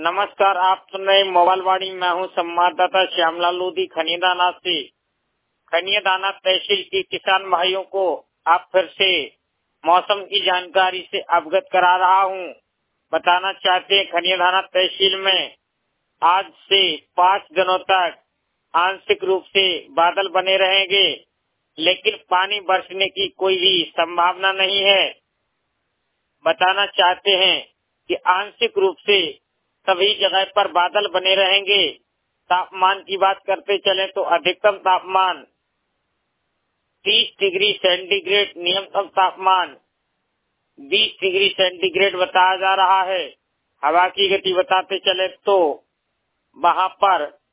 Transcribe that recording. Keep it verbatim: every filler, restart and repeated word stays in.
नमस्कार, आप सुन रहे मोबाइल वाणी। मैं हूं संवाददाता श्यामलाल लोधी खनियादाना से। खनियादाना तहसील के किसान भाइयों को आप फिर से मौसम की जानकारी से अवगत करा रहा हूं। बताना चाहते हैं, खनियादाना तहसील में आज से पाँच दिनों तक आंशिक रूप से बादल बने रहेंगे, लेकिन पानी बरसने की कोई भी संभावना नहीं है। बताना चाहते हैं कि आंशिक रूप से सभी जगह पर बादल बने रहेंगे। तापमान की बात करते चले तो अधिकतम तापमान तीस डिग्री सेंटीग्रेड, न्यूनतम तापमान बीस डिग्री सेंटीग्रेड बताया जा रहा है। हवा की गति बताते चले तो वहां पर